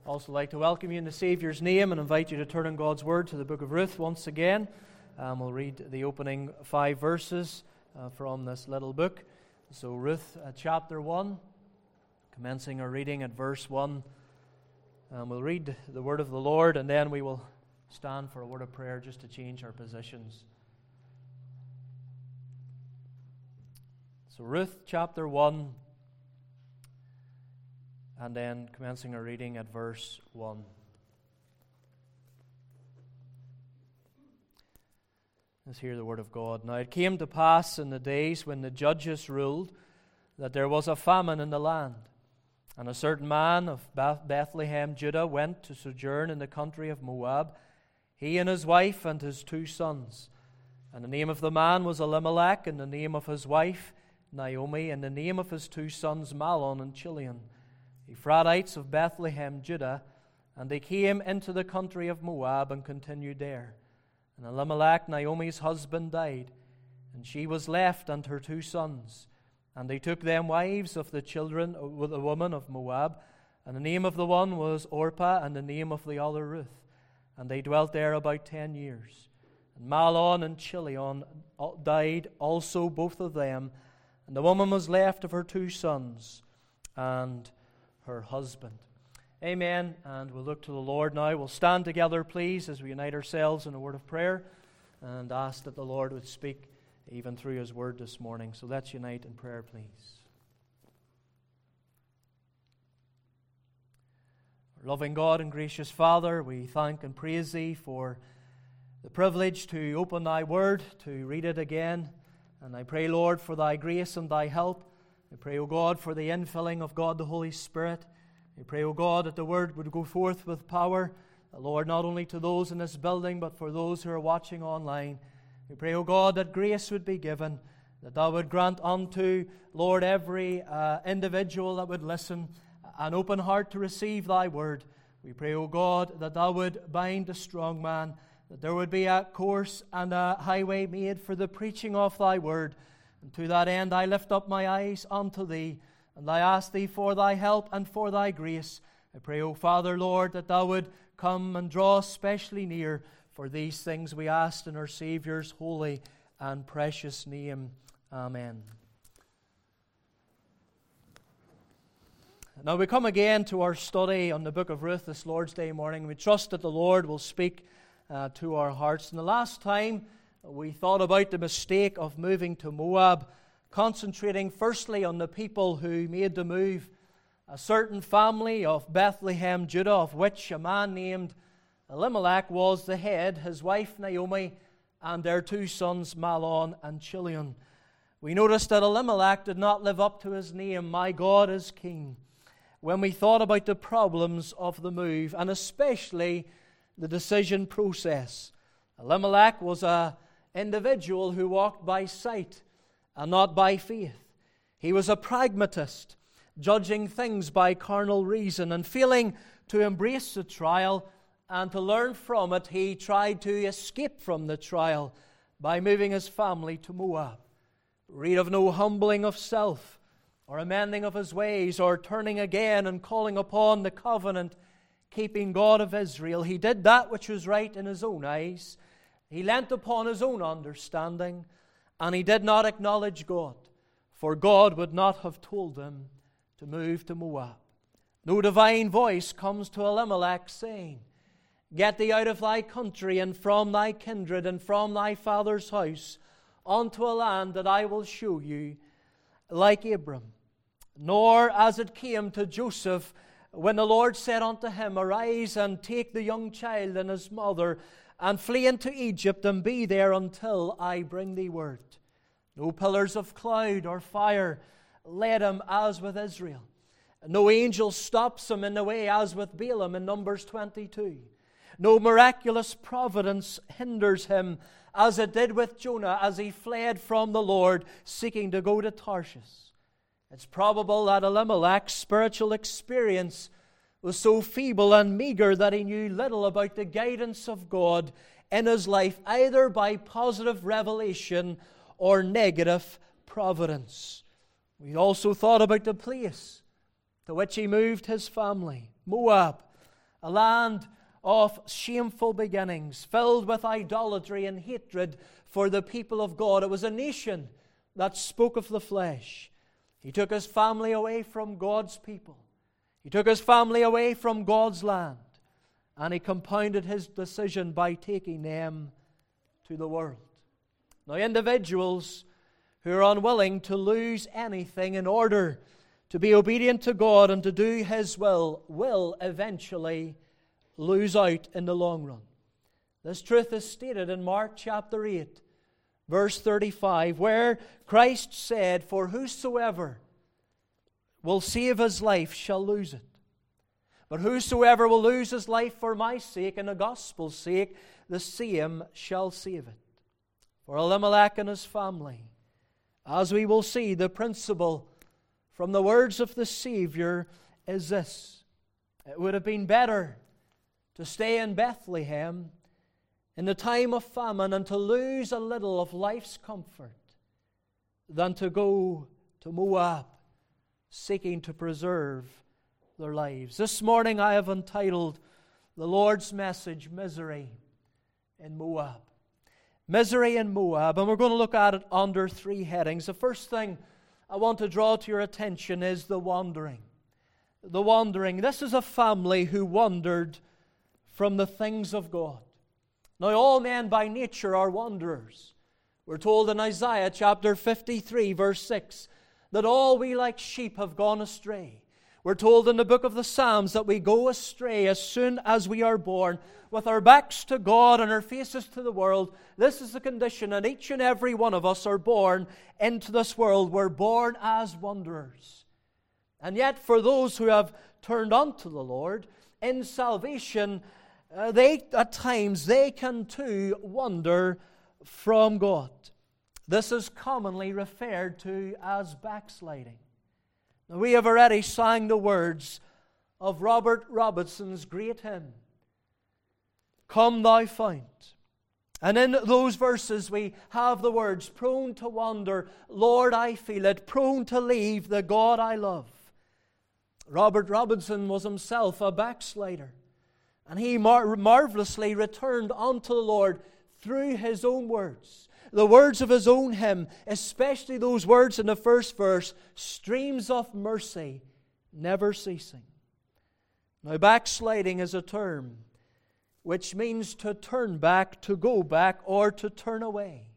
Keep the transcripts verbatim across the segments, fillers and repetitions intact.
Also like to welcome you in the Saviour's name and invite you to turn in God's Word to the book of Ruth once again. Um, we'll read the opening five verses uh, from this little book. So Ruth uh, chapter one, commencing our reading at verse one. Um, we'll read the Word of the Lord and then we will stand for a word of prayer just to change our positions. So Ruth chapter one, and then commencing our reading at verse one. Let's hear the word of God. Now it came to pass in the days when the judges ruled that there was a famine in the land. And a certain man of Bethlehem, Judah, went to sojourn in the country of Moab, he and his wife and his two sons. And the name of the man was Elimelech, and the name of his wife Naomi, and the name of his two sons Mahlon and Chilion, Ephrathites of Bethlehem, Judah. And they came into the country of Moab and continued there. And Elimelech, Naomi's husband, died, and she was left and her two sons. And they took them wives of the children of the woman of Moab, and the name of the one was Orpah, and the name of the other Ruth. And they dwelt there about ten years. And Mahlon and Chilion died also, both of them, and the woman was left of her two sons and her husband. Amen. And we'll look to the Lord now. We'll stand together, please, as we unite ourselves in a word of prayer and ask that the Lord would speak even through His word this morning. So let's unite in prayer, please. Our loving God and gracious Father, we thank and praise Thee for the privilege to open Thy word, to read it again. And I pray, Lord, for Thy grace and Thy help. I pray, O God, for the infilling of God the Holy Spirit. I pray, O God, that the word would go forth with power, Lord, not only to those in this building, but for those who are watching online. We pray, O God, that grace would be given, that Thou would grant unto, Lord, every uh, individual that would listen an open heart to receive Thy word. We pray, O God, that Thou would bind the strong man, that there would be a course and a highway made for the preaching of Thy word. And to that end I lift up my eyes unto Thee, and I ask Thee for Thy help and for Thy grace. I pray, O Father, Lord, that Thou would come and draw specially near. For these things we ask in our Saviour's holy and precious name. Amen. Now we come again to our study on the book of Ruth this Lord's Day morning. We trust that the Lord will speak uh, to our hearts. And the last time we thought about the mistake of moving to Moab, concentrating firstly on the people who made the move. A certain family of Bethlehem, Judah, of which a man named Elimelech was the head, his wife Naomi, and their two sons Mahlon and Chilion. We noticed that Elimelech did not live up to his name, My God is King, when we thought about the problems of the move, and especially the decision process. Elimelech was an individual who walked by sight and not by faith. He was a pragmatist, judging things by carnal reason, and failing to embrace the trial and to learn from it, he tried to escape from the trial by moving his family to Moab. Read of no humbling of self, or amending of his ways, or turning again and calling upon the covenant-keeping God of Israel. He did that which was right in his own eyes. He leant upon his own understanding, and he did not acknowledge God, for God would not have told him to move to Moab. No divine voice comes to Elimelech saying, Get thee out of thy country and from thy kindred and from thy father's house unto a land that I will show you, like Abram. Nor as it came to Joseph when the Lord said unto him, Arise and take the young child and his mother and flee into Egypt and be there until I bring thee word. No pillars of cloud or fire led him as with Israel. No angel stops him in the way as with Balaam in Numbers twenty-two. No miraculous providence hinders him as it did with Jonah as he fled from the Lord seeking to go to Tarshish. It's probable that Elimelech's spiritual experience was so feeble and meager that he knew little about the guidance of God in his life, either by positive revelation or negative providence. We also thought about the place to which he moved his family, Moab. a land of shameful beginnings, filled with idolatry and hatred for the people of God. It was a nation that spoke of the flesh. He took his family away from God's people. He took his family away from God's land. And he compounded his decision by taking them to the world. Now, individuals who are unwilling to lose anything in order to be obedient to God and to do His will, will eventually lose out in the long run. This truth is stated in Mark chapter eight, verse thirty-five, where Christ said, "For whosoever will save his life shall lose it. But whosoever will lose his life for my sake and the gospel's sake, the same shall save it." For Elimelech and his family, as we will see, the principle from the words of the Savior is this: it would have been better to stay in Bethlehem in the time of famine and to lose a little of life's comfort than to go to Moab seeking to preserve their lives. This morning I have entitled the Lord's message, Misery in Moab. Misery in Moab, and we're going to look at it under three headings. The first thing I want to draw to your attention is the wandering. The wandering. This is a family who wandered from the things of God. Now, all men by nature are wanderers. We're told in Isaiah chapter fifty-three, verse six, that all we like sheep have gone astray. We're told in the book of the Psalms that we go astray as soon as we are born, with our backs to God and our faces to the world. This is the condition, and each and every one of us are born into this world. We're born as wanderers. And yet, for those who have turned unto the Lord, in salvation, uh, they at times, they can too wander from God. This is commonly referred to as backsliding. Now, we have already sang the words of Robert Robinson's great hymn, "Come Thou Fount." And in those verses we have the words, "Prone to wander, Lord, I feel it, prone to leave the God I love." Robert Robinson was himself a backslider, and he mar- marvelously returned unto the Lord through his own words. The words of his own hymn, especially those words in the first verse, "Streams of mercy never ceasing." Now, backsliding is a term which means to turn back, to go back, or to turn away.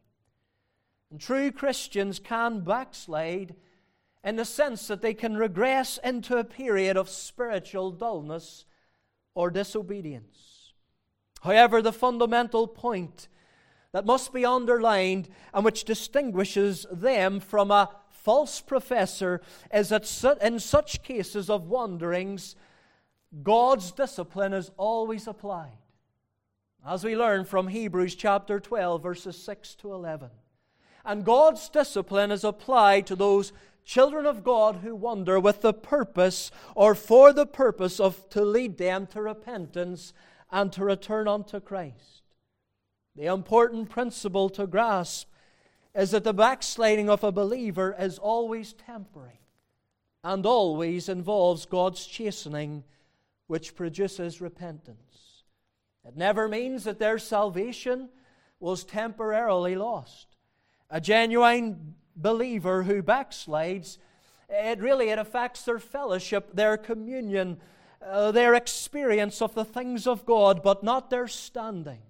And true Christians can backslide in the sense that they can regress into a period of spiritual dullness or disobedience. However, the fundamental point that must be underlined and which distinguishes them from a false professor is that in such cases of wanderings, God's discipline is always applied, as we learn from Hebrews chapter twelve, verses six to eleven. And God's discipline is applied to those children of God who wander with the purpose, or for the purpose of to lead them to repentance and to return unto Christ. The important principle to grasp is that the backsliding of a believer is always temporary and always involves God's chastening, which produces repentance. It never means that their salvation was temporarily lost. A genuine believer who backslides, it really it affects their fellowship, their communion, uh, their experience of the things of God, but not their standing.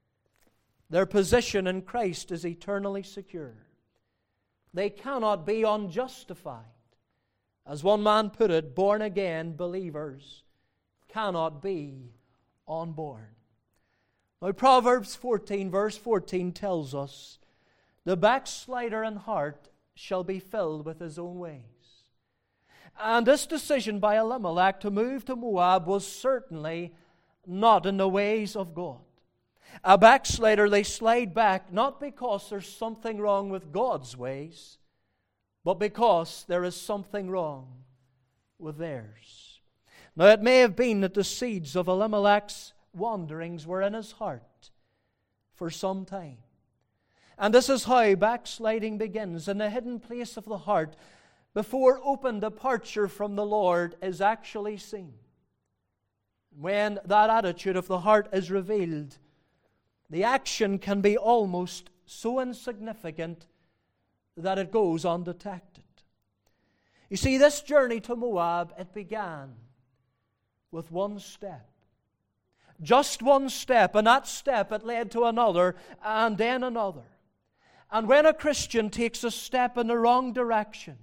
Their position in Christ is eternally secure. They cannot be unjustified. As one man put it, born-again believers cannot be unborn. Now, Proverbs fourteen, verse fourteen tells us, "The backslider in heart shall be filled with his own ways." And this decision by Elimelech to move to Moab was certainly not in the ways of God. A backslider, they slide back not because there's something wrong with God's ways, but because there is something wrong with theirs. Now, it may have been that the seeds of Elimelech's wanderings were in his heart for some time. And this is how backsliding begins, in the hidden place of the heart, before open departure from the Lord is actually seen. When that attitude of the heart is revealed, the action can be almost so insignificant that it goes undetected. You see, this journey to Moab, it began with one step. Just one step, and that step it led to another, and then another. And when a Christian takes a step in the wrong direction,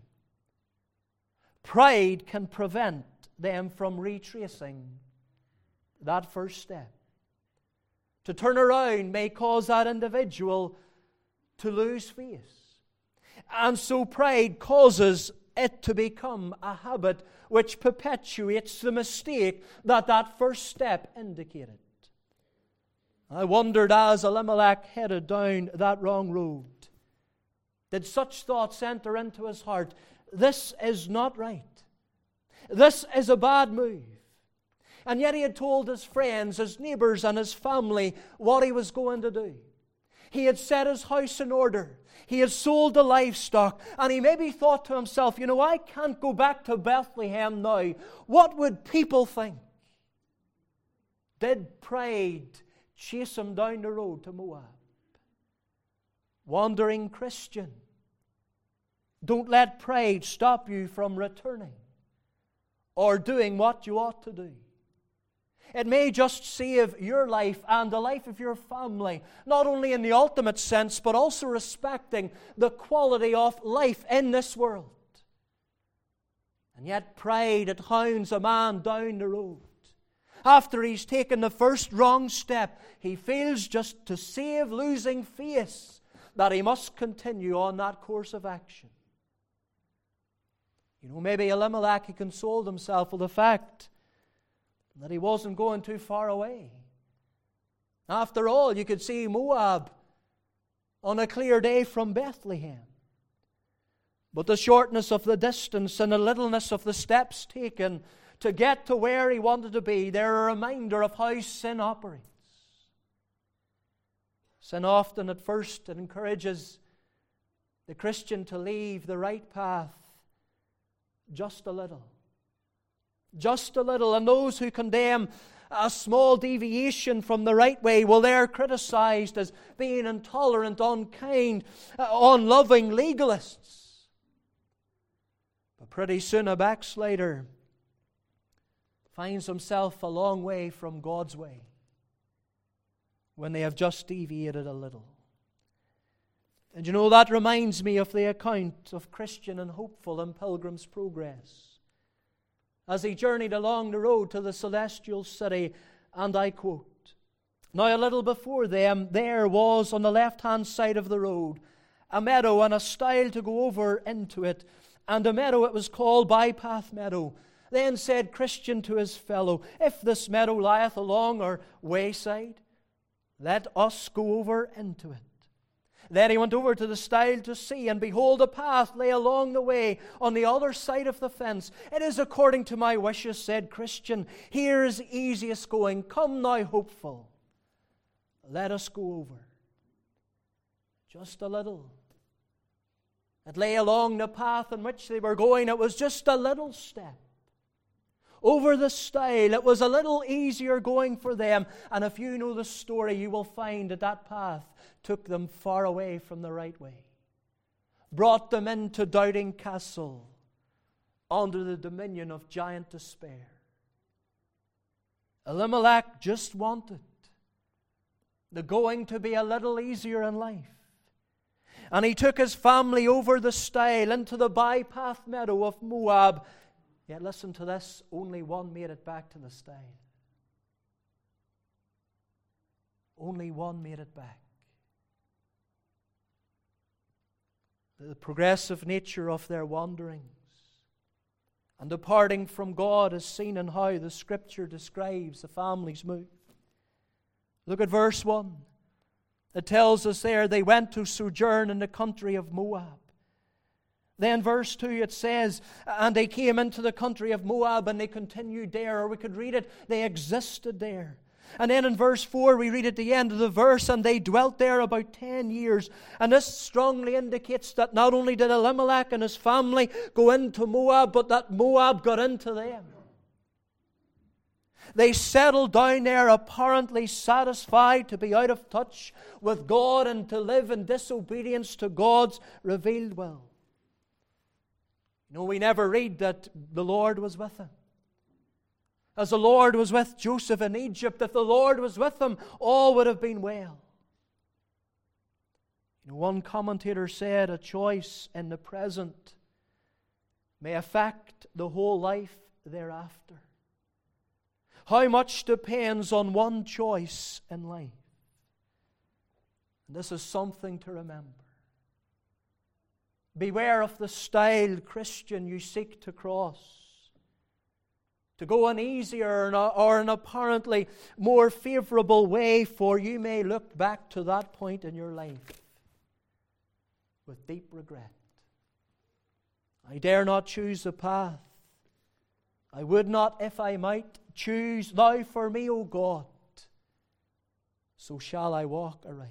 pride can prevent them from retracing that first step. To turn around may cause that individual to lose face. And so pride causes it to become a habit which perpetuates the mistake that that first step indicated. I wondered, as Elimelech headed down that wrong road, did such thoughts enter into his heart? This is not right. This is a bad move. And yet he had told his friends, his neighbors, and his family what he was going to do. He had set his house in order. He had sold the livestock. And he maybe thought to himself, you know, I can't go back to Bethlehem now. What would people think? Did pride chase him down the road to Moab? Wandering Christian, don't let pride stop you from returning or doing what you ought to do. It may just save your life and the life of your family, not only in the ultimate sense, but also respecting the quality of life in this world. And yet pride, it hounds a man down the road. After he's taken the first wrong step, he feels, just to save losing face, that he must continue on that course of action. You know, maybe Elimelech, he consoled himself with the fact that he wasn't going too far away. After all, you could see Moab on a clear day from Bethlehem. But the shortness of the distance and the littleness of the steps taken to get to where he wanted to be, they're a reminder of how sin operates. Sin often at first it encourages the Christian to leave the right path just a little. Just a little. And those who condemn a small deviation from the right way, well, they're criticized as being intolerant, unkind, unloving legalists. But pretty soon a backslider finds himself a long way from God's way when they have just deviated a little. And you know, that reminds me of the account of Christian and hopeful in Pilgrim's Progress, as he journeyed along the road to the celestial city, and I quote, "Now a little before them there was on the left-hand side of the road a meadow and a stile to go over into it, and a meadow it was called Bypath Meadow. Then said Christian to his fellow, If this meadow lieth along our wayside, let us go over into it. Then he went over to the stile to see, and behold, a path lay along the way on the other side of the fence. It is according to my wishes, said Christian. Here is easiest going. Come now, hopeful. Let us go over. Just a little. It lay along the path in which they were going. It was just a little step. Over the stile, it was a little easier going for them. And if you know the story, you will find that that path took them far away from the right way. Brought them into Doubting Castle, under the dominion of giant despair. Elimelech just wanted the going to be a little easier in life. And he took his family over the stile into the bypath meadow of Moab. Yet listen to this, only one made it back to the stile. Only one made it back. The progressive nature of their wanderings and departing from God is seen in how the Scripture describes the family's move. Look at verse one. It tells us there they went to sojourn in the country of Moab. Then verse two it says, and they came into the country of Moab and they continued there, or we could read it, they existed there. And then in verse four we read at the end of the verse, and they dwelt there about ten years. And this strongly indicates that not only did Elimelech and his family go into Moab, but that Moab got into them. They settled down there apparently satisfied to be out of touch with God and to live in disobedience to God's revealed will. You know, we never read that the Lord was with them. As the Lord was with Joseph in Egypt, if the Lord was with them, all would have been well. You know, one commentator said, a choice in the present may affect the whole life thereafter. How much depends on one choice in life? And this is something to remember. Beware of the style, Christian, you seek to cross. To go an easier or an apparently more favorable way, for you may look back to that point in your life with deep regret. I dare not choose the path. I would not, if I might, choose thou for me, O God. So shall I walk aright.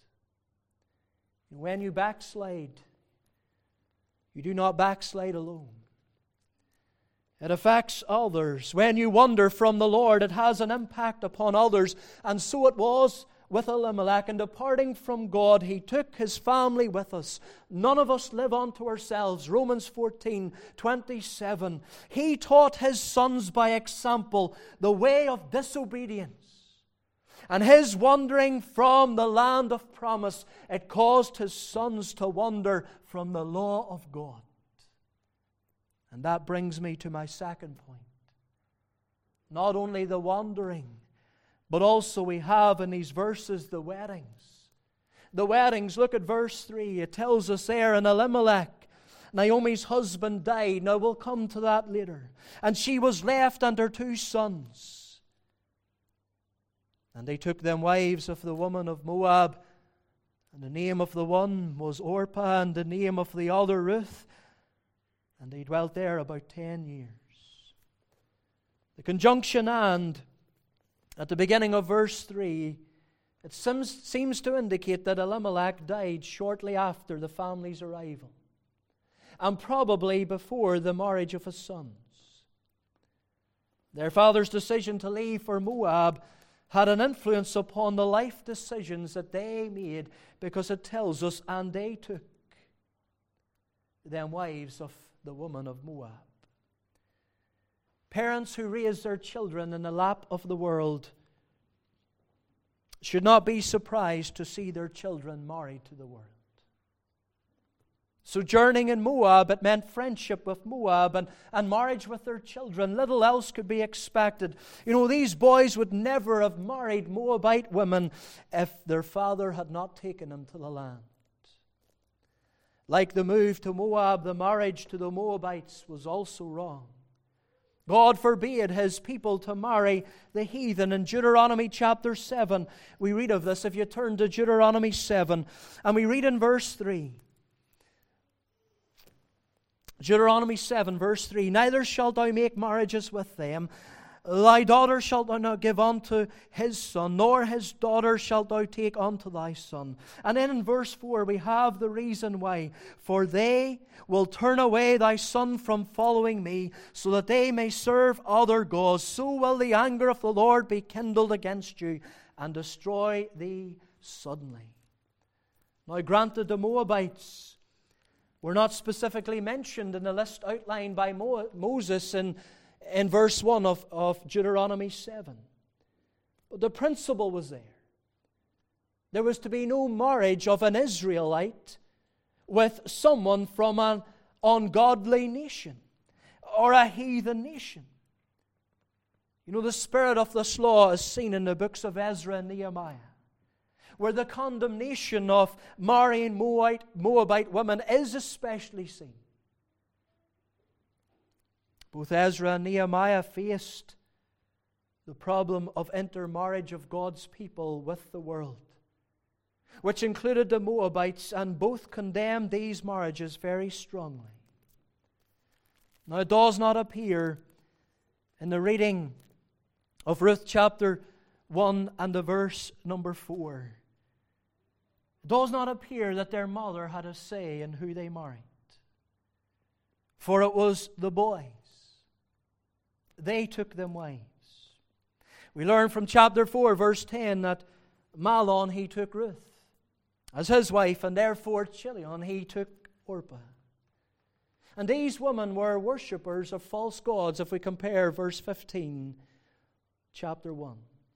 When you backslide, you do not backslide alone. It affects others. When you wander from the Lord, it has an impact upon others. And so it was with Elimelech. In departing from God, he took his family with us. None of us live unto ourselves. Romans fourteen twenty-seven. He taught his sons by example the way of disobedience. And his wandering from the land of promise, it caused his sons to wander from the law of God. And that brings me to my second point. Not only the wandering, but also we have in these verses the weddings. The weddings, look at verse three. It tells us there, in Elimelech, Naomi's husband died. Now we'll come to that later. And she was left and her two sons. And they took them wives of the woman of Moab. And the name of the one was Orpah, and the name of the other Ruth. And they dwelt there about ten years. The conjunction "and" at the beginning of verse three, it seems, seems to indicate that Elimelech died shortly after the family's arrival, and probably before the marriage of his sons. Their father's decision to leave for Moab had an influence upon the life decisions that they made, because it tells us, and they took them wives of the woman of Moab. Parents who raise their children in the lap of the world should not be surprised to see their children married to the world. Sojourning in Moab, it meant friendship with Moab and, and marriage with their children. Little else could be expected. You know, these boys would never have married Moabite women if their father had not taken them to the land. Like the move to Moab, the marriage to the Moabites was also wrong. God forbade his people to marry the heathen. In Deuteronomy chapter seven, we read of this. If you turn to Deuteronomy seven, and we read in verse three. Deuteronomy seven, verse three. Neither shalt thou make marriages with them. Thy daughter shalt thou not give unto his son, nor his daughter shalt thou take unto thy son. And then in verse four we have the reason why. For they will turn away thy son from following me, so that they may serve other gods. So will the anger of the Lord be kindled against you, and destroy thee suddenly. Now granted, the Moabites were not specifically mentioned in the list outlined by Mo- Moses in in verse one of, of Deuteronomy seven. But the principle was there. There was to be no marriage of an Israelite with someone from an ungodly nation or a heathen nation. You know, the spirit of this law is seen in the books of Ezra and Nehemiah, where the condemnation of marrying Moabite, Moabite women is especially seen. Both Ezra and Nehemiah faced the problem of intermarriage of God's people with the world, which included the Moabites, and both condemned these marriages very strongly. Now, it does not appear in the reading of Ruth chapter one and the verse number four. It does not appear that their mother had a say in who they married, for it was the boys. They took them wives. We learn from chapter four, verse ten, that Mahlon, he took Ruth as his wife, and therefore Chilion, he took Orpah. And these women were worshippers of false gods, if we compare verse fifteen, chapter one.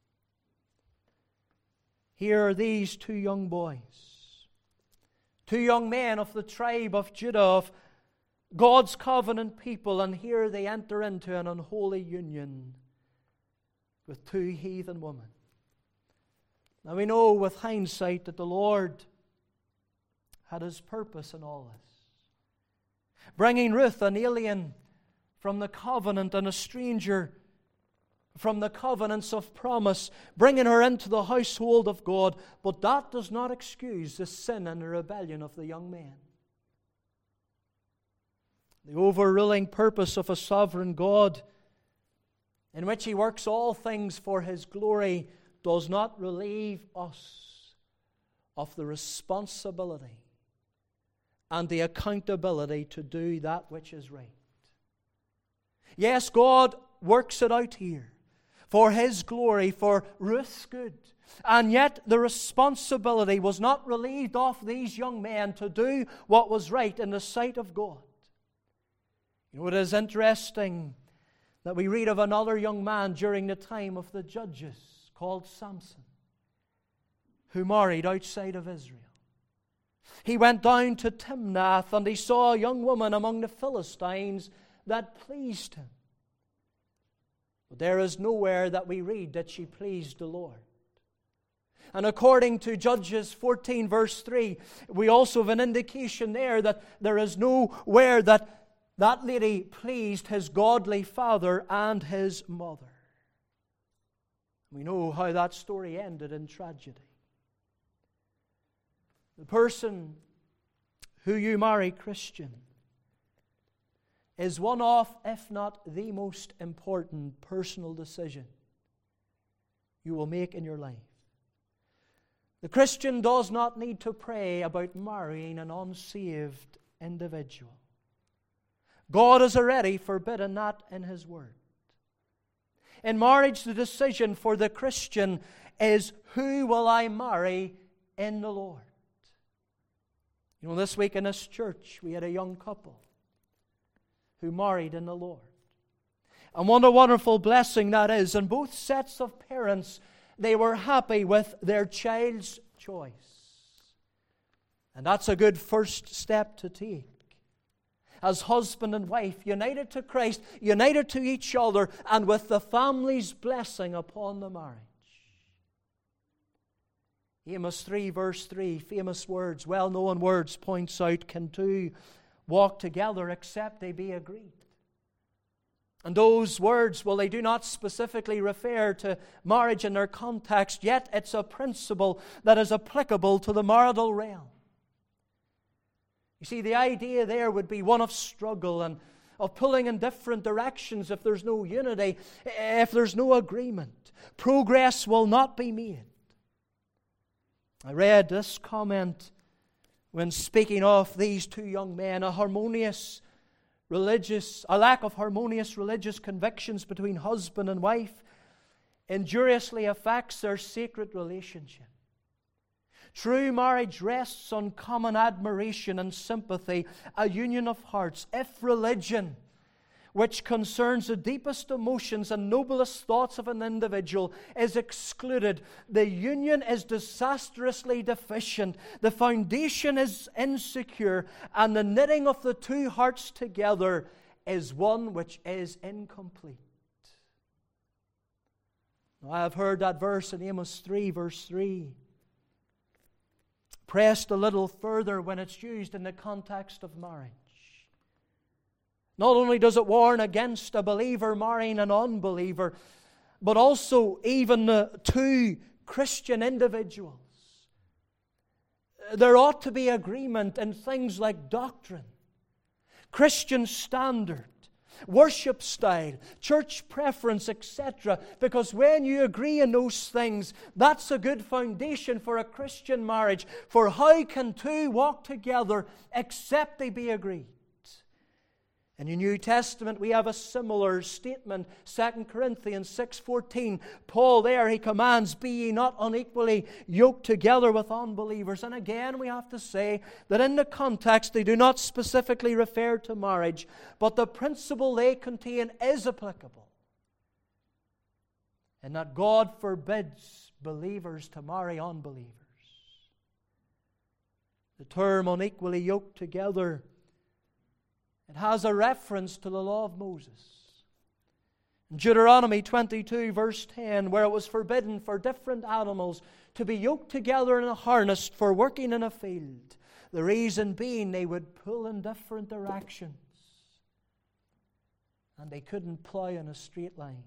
Here are these two young boys, two young men of the tribe of Judah, of God's covenant people, and here they enter into an unholy union with two heathen women. Now we know with hindsight that the Lord had His purpose in all this. Bringing Ruth, an alien from the covenant and a stranger from the covenants of promise, bringing her into the household of God, but that does not excuse the sin and the rebellion of the young men. The overruling purpose of a sovereign God, in which He works all things for His glory, does not relieve us of the responsibility and the accountability to do that which is right. Yes, God works it out here for His glory, for Ruth's good. And yet the responsibility was not relieved off these young men to do what was right in the sight of God. You know, it is interesting that we read of another young man during the time of the judges called Samson, who married outside of Israel. He went down to Timnath, and he saw a young woman among the Philistines that pleased him. But there is nowhere that we read that she pleased the Lord. And according to Judges fourteen, verse three, we also have an indication there that there is nowhere that that lady pleased his godly father and his mother. We know how that story ended in tragedy. The person who you marry, Christian, is one of, if not the most important personal decision you will make in your life. The Christian does not need to pray about marrying an unsaved individual. God has already forbidden that in His Word. In marriage, the decision for the Christian is, who will I marry in the Lord? You know, this week in this church, we had a young couple who married in the Lord. And what a wonderful blessing that is. And both sets of parents, they were happy with their child's choice. And that's a good first step to take. As husband and wife, united to Christ, united to each other, and with the family's blessing upon the marriage. Amos three, verse three, famous words, well-known words, points out, can two walk together except they be agreed? And those words, well, they do not specifically refer to marriage in their context, yet it's a principle that is applicable to the marital realm. You see, the idea there would be one of struggle and of pulling in different directions if there's no unity, if there's no agreement. Progress will not be made. I read this comment when speaking of these two young men, a harmonious religious, a lack of harmonious religious convictions between husband and wife injuriously affects their sacred relationship. True marriage rests on common admiration and sympathy, a union of hearts. If religion, which concerns the deepest emotions and noblest thoughts of an individual, is excluded, the union is disastrously deficient, the foundation is insecure, and the knitting of the two hearts together is one which is incomplete. Now, I have heard that verse in Amos three, verse three, pressed a little further when it's used in the context of marriage. Not only does it warn against a believer marrying an unbeliever, but also even uh, two Christian individuals. There ought to be agreement in things like doctrine, Christian standard, worship style, church preference, et cetera. Because when you agree in those things, that's a good foundation for a Christian marriage. For how can two walk together except they be agreed? In the New Testament, we have a similar statement. Second Corinthians six fourteen. Paul there, he commands, "Be ye not unequally yoked together with unbelievers." And again, we have to say that in the context, they do not specifically refer to marriage, but the principle they contain is applicable. And that God forbids believers to marry unbelievers. The term unequally yoked together, it has a reference to the law of Moses. In Deuteronomy twenty-two, verse ten, where it was forbidden for different animals to be yoked together in a harness for working in a field. The reason being they would pull in different directions. And they couldn't plow in a straight line.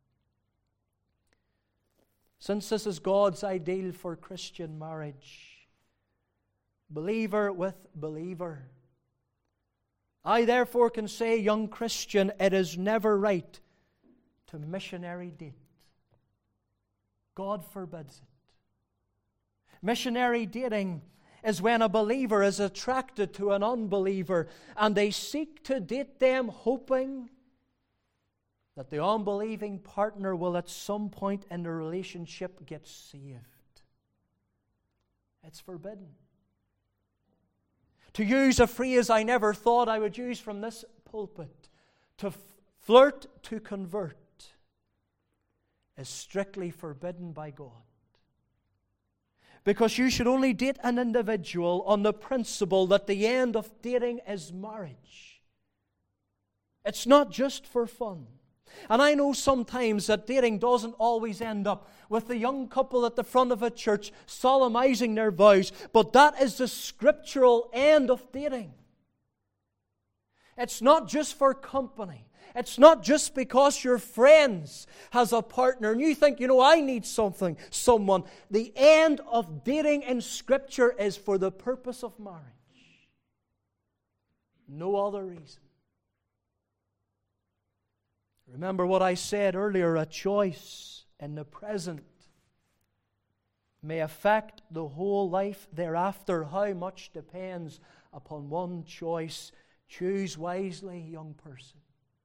Since this is God's ideal for Christian marriage, believer with believer, I therefore can say, young Christian, it is never right to missionary date. God forbids it. Missionary dating is when a believer is attracted to an unbeliever and they seek to date them hoping that the unbelieving partner will at some point in the relationship get saved. It's forbidden. To use a phrase I never thought I would use from this pulpit, to f- flirt to convert is strictly forbidden by God. Because you should only date an individual on the principle that the end of dating is marriage. It's not just for fun. And I know sometimes that dating doesn't always end up with the young couple at the front of a church solemnizing their vows, but that is the scriptural end of dating. It's not just for company. It's not just because your friends has a partner and you think, you know, I need something, someone. The end of dating in Scripture is for the purpose of marriage. No other reason. Remember what I said earlier, a choice in the present may affect the whole life thereafter. How much depends upon one choice. Choose wisely, young person.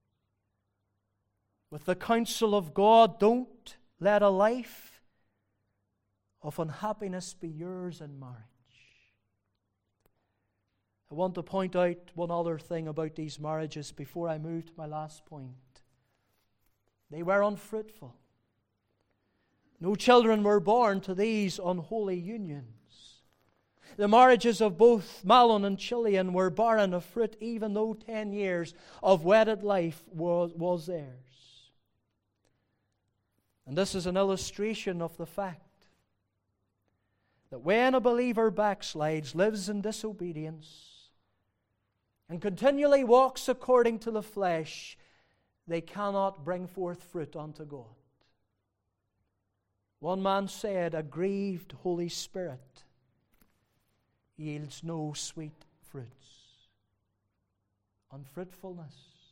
With the counsel of God, don't let a life of unhappiness be yours in marriage. I want to point out one other thing about these marriages before I move to my last point. They were unfruitful. No children were born to these unholy unions. The marriages of both Mahlon and Chilion were barren of fruit, even though ten years of wedded life was, was theirs. And this is an illustration of the fact that when a believer backslides, lives in disobedience, and continually walks according to the flesh, they cannot bring forth fruit unto God. One man said, a grieved Holy Spirit yields no sweet fruits. Unfruitfulness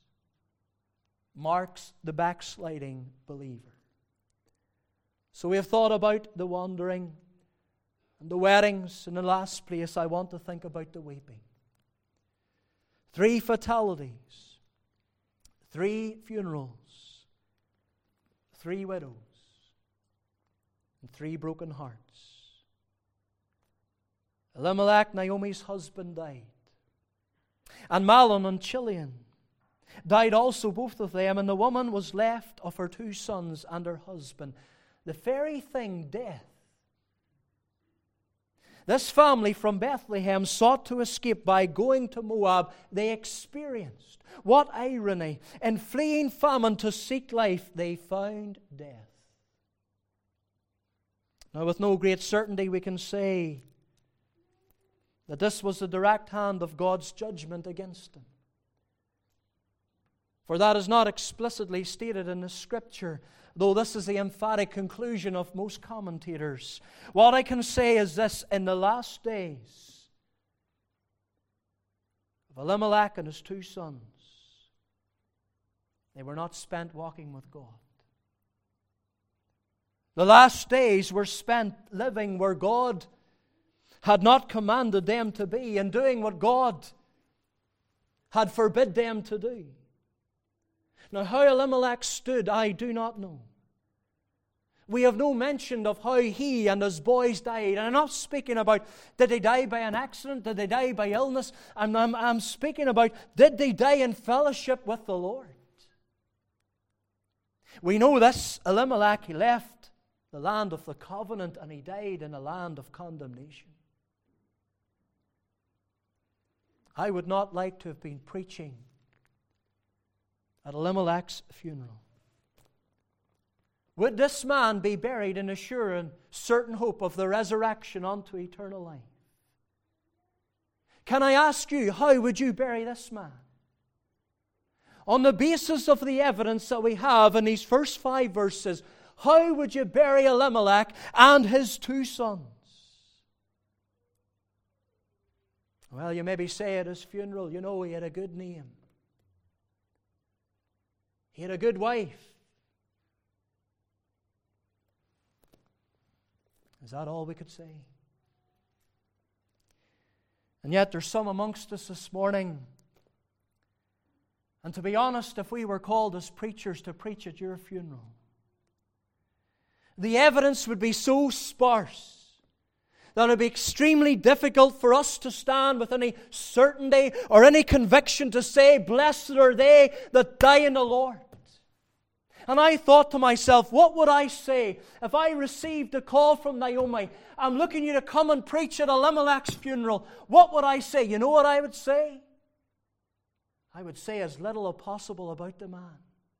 marks the backsliding believer. So we have thought about the wandering and the weddings. In the last place, I want to think about the weeping. Three fatalities. Three funerals, three widows, and three broken hearts. Elimelech, Naomi's husband, died. And Mahlon and Chilion died also, both of them, and the woman was left of her two sons and her husband. The very thing, death. This family from Bethlehem sought to escape by going to Moab. They experienced, what irony, in fleeing famine to seek life, they found death. Now, with no great certainty, we can say that this was the direct hand of God's judgment against them. For that is not explicitly stated in the Scripture, though this is the emphatic conclusion of most commentators. What I can say is this: in the last days of Elimelech and his two sons, they were not spent walking with God. The last days were spent living where God had not commanded them to be, and doing what God had forbid them to do. Now, how Elimelech stood, I do not know. We have no mention of how he and his boys died. And I'm not speaking about, did they die by an accident? Did they die by illness? I'm, I'm, I'm speaking about, did they die in fellowship with the Lord? We know this, Elimelech, he left the land of the covenant and he died in a land of condemnation. I would not like to have been preaching at Elimelech's funeral. Would this man be buried in a sure and certain hope of the resurrection unto eternal life? Can I ask you, how would you bury this man? On the basis of the evidence that we have in these first five verses, how would you bury Elimelech and his two sons? Well, you maybe say at his funeral, you know, he had a good name. He had a good wife. Is that all we could say? And yet there's some amongst us this morning. And to be honest, if we were called as preachers to preach at your funeral, the evidence would be so sparse that it would be extremely difficult for us to stand with any certainty or any conviction to say, blessed are they that die in the Lord. And I thought to myself, what would I say if I received a call from Naomi? I'm looking you to come and preach at Elimelech's funeral. What would I say? You know what I would say? I would say as little as possible about the man.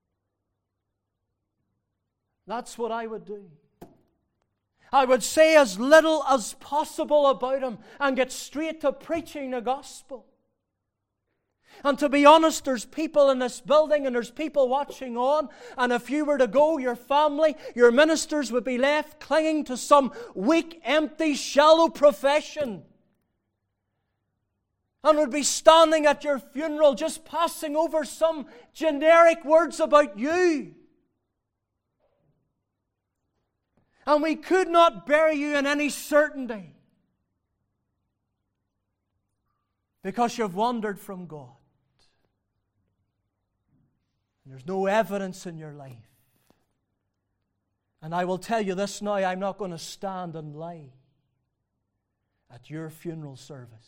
That's what I would do. I would say as little as possible about him and get straight to preaching the gospel. And to be honest, there's people in this building and there's people watching on, and if you were to go, your family, your ministers would be left clinging to some weak, empty, shallow profession, and would be standing at your funeral just passing over some generic words about you. And we could not bury you in any certainty because you've wandered from God. And there's no evidence in your life. And I will tell you this now, I'm not going to stand and lie at your funeral service.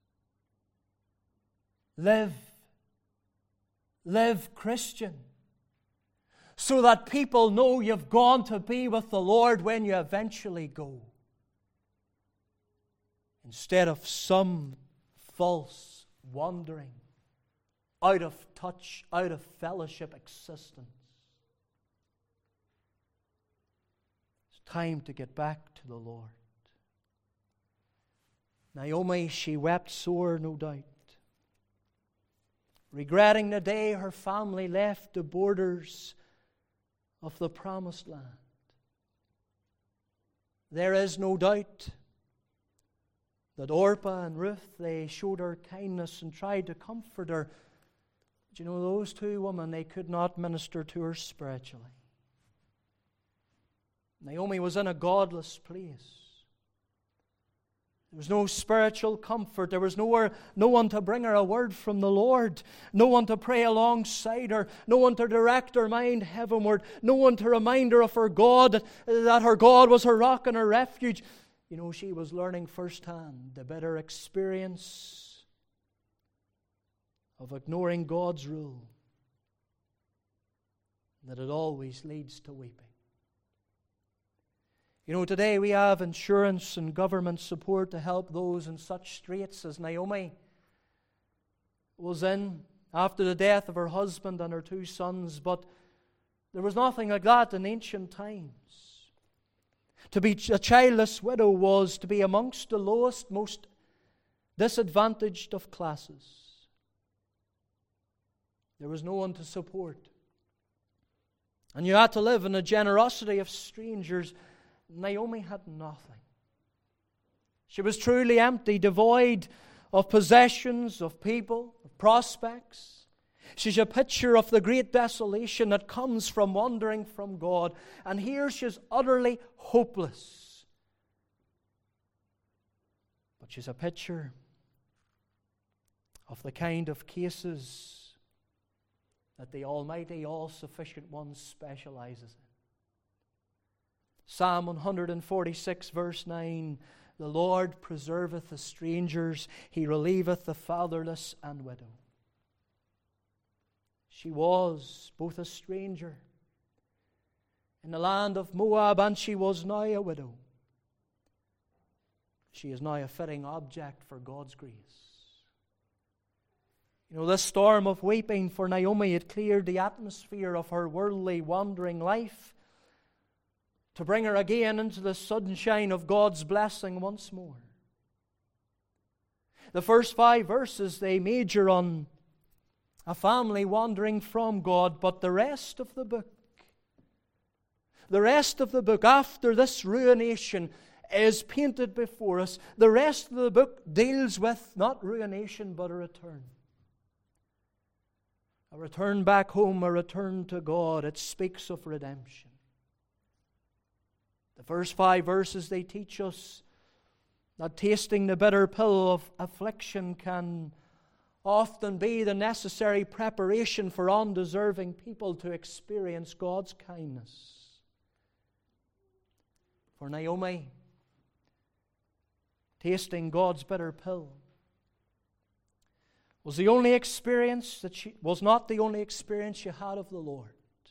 Live. Live Christian. So that people know you've gone to be with the Lord when you eventually go. Instead of some false wandering, out of touch, out of fellowship existence. It's time to get back to the Lord. Naomi, she wept sore, no doubt, regretting the day her family left the borders of the promised land. There is no doubt that Orpah and Ruth, they showed her kindness and tried to comfort her. But you know, those two women, they could not minister to her spiritually. Naomi was in a godless place. There was no spiritual comfort. There was nowhere, no one to bring her a word from the Lord. No one to pray alongside her. No one to direct her mind heavenward. No one to remind her of her God, that, that her God was her rock and her refuge. You know, she was learning firsthand the bitter experience of ignoring God's rule, that it always leads to weeping. You know, today we have insurance and government support to help those in such straits as Naomi was in after the death of her husband and her two sons, but there was nothing like that in ancient times. To be a childless widow was to be amongst the lowest, most disadvantaged of classes. There was no one to support. And you had to live in the generosity of strangers. Naomi had nothing. She was truly empty, devoid of possessions, of people, of prospects. She's a picture of the great desolation that comes from wandering from God. And here she's utterly hopeless. But she's a picture of the kind of cases that the Almighty, all-sufficient One specializes in. Psalm one forty-six, verse nine, the Lord preserveth the strangers, He relieveth the fatherless and widow. She was both a stranger in the land of Moab, and she was now a widow. She is now a fitting object for God's grace. You know, this storm of weeping for Naomi, it cleared the atmosphere of her worldly, wandering life to bring her again into the sunshine of God's blessing once more. The first five verses, they major on a family wandering from God, but the rest of the book, the rest of the book, after this ruination is painted before us, the rest of the book deals with not ruination, but a return. A return back home, a return to God. It speaks of redemption. The first five verses, they teach us that tasting the bitter pill of affliction can often be the necessary preparation for undeserving people to experience God's kindness. For Naomi, tasting God's bitter pill was the only experience that she was not the only experience she had of the Lord.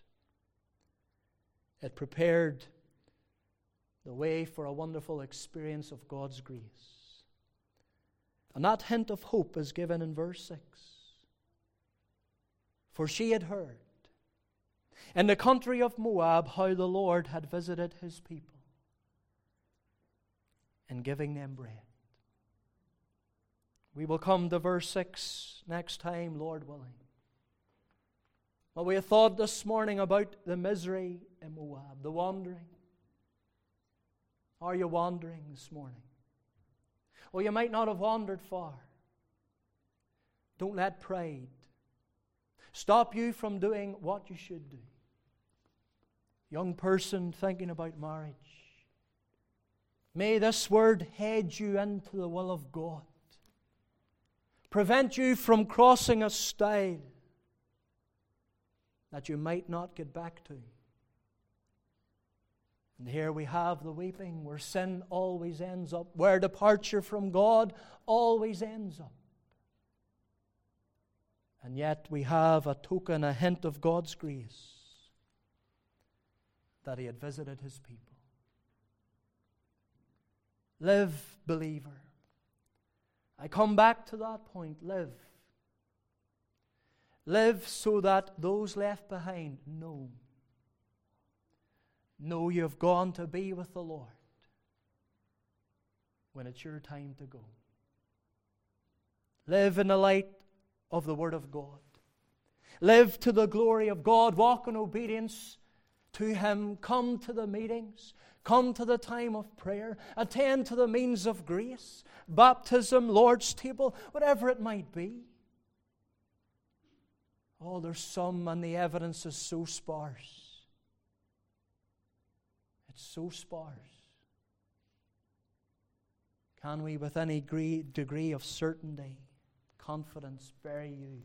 It prepared the way for a wonderful experience of God's grace. And that hint of hope is given in verse six. For she had heard in the country of Moab how the Lord had visited His people in giving them bread. We will come to verse six next time, Lord willing. Well, we have thought this morning about the misery in Moab, the wandering. Are you wandering this morning? Well, you might not have wandered far. Don't let pride stop you from doing what you should do. Young person thinking about marriage, may this word head you into the will of God. Prevent you from crossing a stile that you might not get back to. And here we have the weeping where sin always ends up, where departure from God always ends up. And yet we have a token, a hint of God's grace that He had visited His people. Live, believer. I come back to that point. Live. Live so that those left behind know. Know you have gone to be with the Lord when it's your time to go. Live in the light of the Word of God. Live to the glory of God. Walk in obedience to Him. Come to the meetings. Come to the time of prayer. Attend to the means of grace. Baptism, Lord's table, whatever it might be. Oh, there's some and the evidence is so sparse. It's so sparse. Can we, with any degree of certainty, confidence, bury you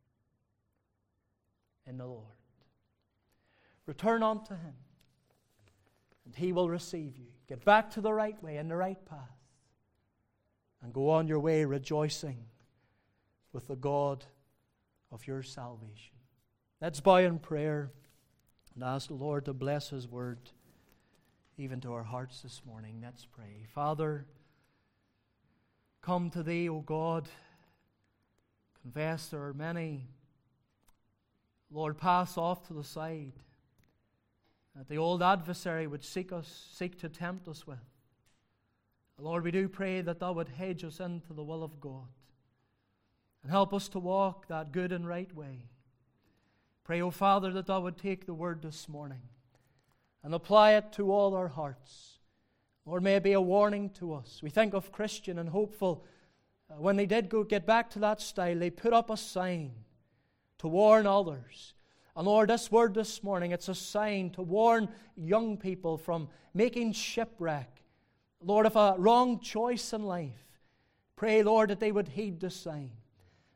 in the Lord? Return unto Him, and He will receive you. Get back to the right way, in the right path, and go on your way rejoicing with the God of your salvation. Let's bow in prayer and ask the Lord to bless His word even to our hearts this morning. Let's pray. Father, come to Thee, O God. Confess there are many, Lord, pass off to the side that the old adversary would seek us, seek to tempt us with. Lord, we do pray that Thou would hedge us into the will of God and help us to walk that good and right way. Pray, O Father, that Thou would take the word this morning and apply it to all our hearts. Lord, may it be a warning to us. We think of Christian and Hopeful. Uh, when they did go get back to that style, they put up a sign to warn others. And Lord, this word this morning, it's a sign to warn young people from making shipwreck, Lord, of a wrong choice in life. Pray, Lord, that they would heed the sign,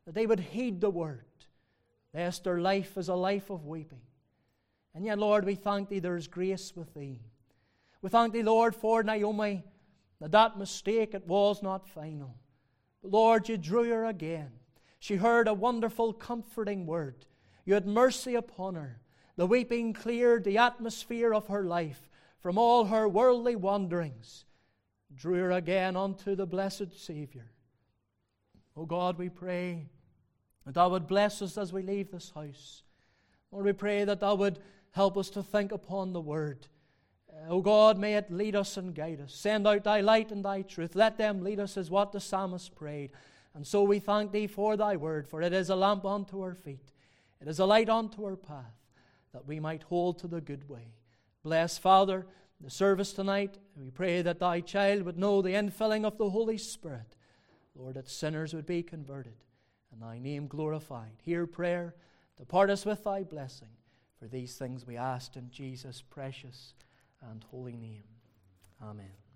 that they would heed the word, lest their life is a life of weeping. And yet, Lord, we thank Thee there is grace with Thee. We thank Thee, Lord, for Naomi, that that mistake, it was not final. But Lord, You drew her again. She heard a wonderful, comforting word. You had mercy upon her. The weeping cleared the atmosphere of her life from all her worldly wanderings. Drew her again unto the blessed Savior. Oh God, we pray that Thou would bless us as we leave this house. Lord, we pray that Thou would help us to think upon the word. Oh God, may it lead us and guide us. Send out Thy light and Thy truth. Let them lead us as what the psalmist prayed. And so we thank Thee for Thy word, for it is a lamp unto our feet. It is a light unto our path, that we might hold to the good way. Bless, Father, the service tonight. We pray that Thy child would know the infilling of the Holy Spirit. Lord, that sinners would be converted and Thy name glorified. Hear prayer. Depart us with Thy blessing. For these things we ask in Jesus' precious and holy name. Amen.